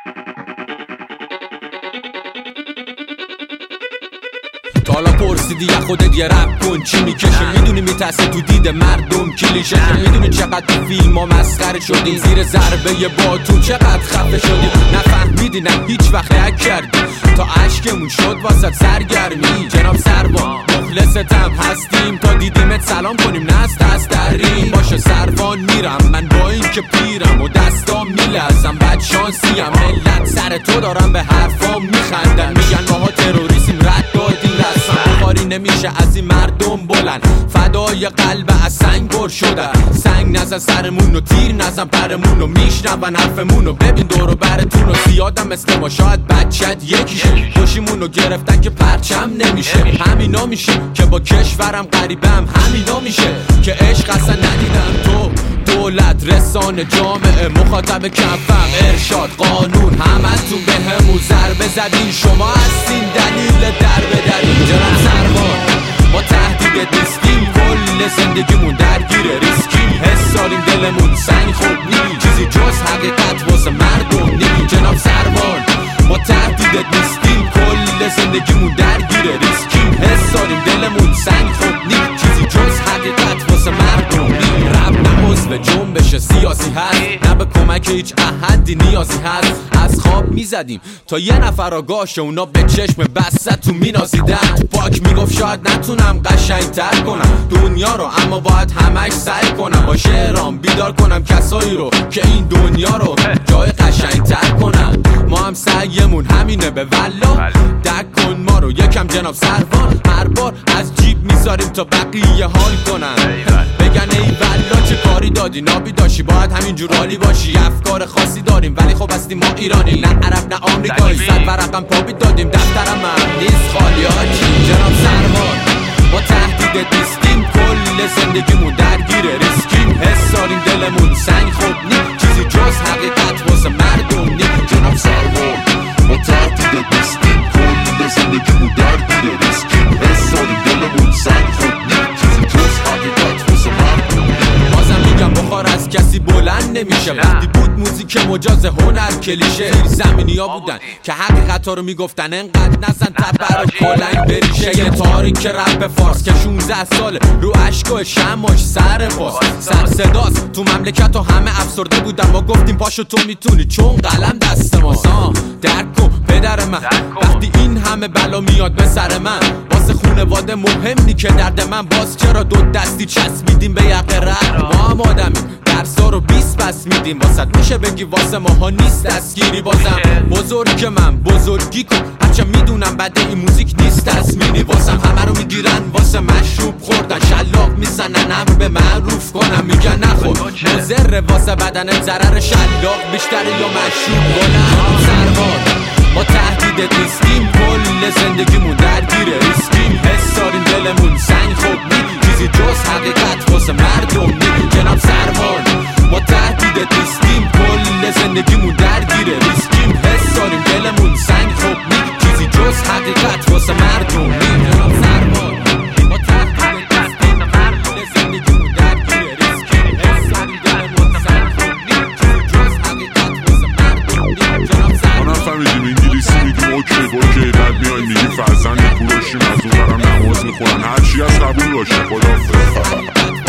تا حالا پرسیدی یا خودت یه رپ کن چی میکشه؟ میدونی میترسه تو دید مردم کلیشه؟ میدونی چقدر تو فیلم ها مسخره شدی؟ زیر ضربه باتون چقدر خفه شدی؟ نفهمیدی نه هیچ وقت حک کردی تا اشکمون شد واسه سرگرمی. جناب سروان مخلصتم هستیم تا دیدیمت سلام کنیم نه از دست دریم. باشه سروان میرم من با این که پیرم و دستام میلرزم بد شانسیم. ملت سر تو دارم به حرفام میخندن میگن ماها تروریسیم رد دادیم رسم کاری نمیشه از این مردم بلند فدای قلب از سنگ بر شدن. سنگ نزن سرمون و تیر نزن پرمون و میشنون حرفمون و ببین دور و برتون و زیادم مثل ما شاید بچت یکیشه. خوشیمون رو گرفتن که پرچم نمیشه. همینا میشه که با کشورم غریبم. همینا میشه که عشق اصلا ندیدم. تو دولت رسانه جامعه مخاطب کفم ارشاد قانون همتون به همون ضربه زدین. شما هستین دلیل دربه درین. جناب سروان ما تهدیدت نیستیم کل زندگیمون درگیر ریسکیم. حس داریم دلمون سنگ خوب نی چیزی جز حقیقت واسه مردم نی. جناب سروان ما تهدیدت نیستیم کل زندگیمون درگیر ریسکیم. حس داریم دلمون سنگ خوب نی چیزی جز حقیقت واسه مردم نی. رب نمزو جنبش سیاسی هست نه به کمک هیچ احدی نیازی هست. از خواب میزدیم تا یه نفر آگاشه اونا به چشم بسته تو مینازیدن. پاک میگفت شاید نتونم قشنگ تر کنم دنیا رو اما باید همش سعی کنم با شعرام بیدار کنم کسایی رو که این دنیا رو جای قشنگ تر کنم. ما هم سعیمون همینه به والله دک کن ما رو یکم جناب سروان. هر بار از جیب میذاریم تا بقیه حال کنن بگن ای والله چه کاری دادی نابی داشتی باید همینجور عالی باشی. افکار خاصی داریم ولی خب هستیم ما ایرانی نه عرب نه آمریکایی. صد ورقم پا دادیم دفترم هم نیست خالی هاچی. جناب سروان ما تهدیدت نیستیم کل زندگیمون درگیر ریسکیم. حس داریم دلمون سنگ خوب نی چیزی جز حقیقت واسه مردم نی. جناب سروان ما تهدیدت نیستیم کل زندگیمون درگیر ریسکیم. حس داریم دلمون سنگ خوب نی چیزی جز حقیقت واسه مردم نی. بازم میگم بخار از کسی بلند نمیشه. وقتی بود موزیک مجاز هنر کلیشه زمینی ها بودن که حقیقت ها رو میگفتن انقدر نزن تبر و کلنگ بریشه. یه تاریک رپ فارس که 16 ساله رو عشق شماش سر پاس سر صداست تو مملکت ها همه افسرده بودن. ما گفتیم پاشو تو میتونی چون قلم دست ماست. درک کن پدر من وقتی این همه بلا میاد به سر من واسه خونواده مهم نی که درد من باز چرا دو دستی چسبیدیم به یقه رد. ما هم آدمیم درسا رو 20 پس میدیم واسه میشه بگی واسه ماها نیست دستگیری. بازم بزرگ من بزرگی کن هرچه میدونم بده این موزیک نیست تصمیمی. واسم همه رو میگیرن واسه مشروب خوردن شلاق میزنن امر به معروف کنم میگن نخور مضر واسه بدن ضرر شلاق بیشتره یا مشروب کنم. سروان ما تهدیدت نیستیم کل زندگیمون درگیر ریسکیم. حس داریم دلمون سنگ خوب نی چیزی جز حقیقت واسه مردم نی. جناب سروان ما تهدیدت نیستیم کل زندگیمون درگیر ریسکیم. حس داریم دلمون سنگ خوب نی چیزی جز حقیقت واسه مردم نی. جناب سروان ما تهدیدت نیستیم کل زندگیمون درگیر ریسکیم. حس داریم دلمون سنگ خوب نی چیزی جز حقیقت واسه مردم نی. جناب سروان فهمیدیم انگلیسی میگیم اوکی بعد میای میگی فرزند کوروشیم از اون برم نماز میخونن هرچی از قبول باشه خدافظ.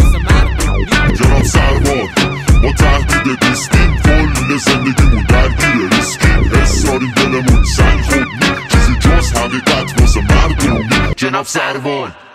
جناب سروان ما تهدیدت نیستیم کل زندگیمون درگیر ریسکیم. حس داریم دلمون سنگ خوب نی چیزی جز حقیقت واسه مردم نی. جناب سروان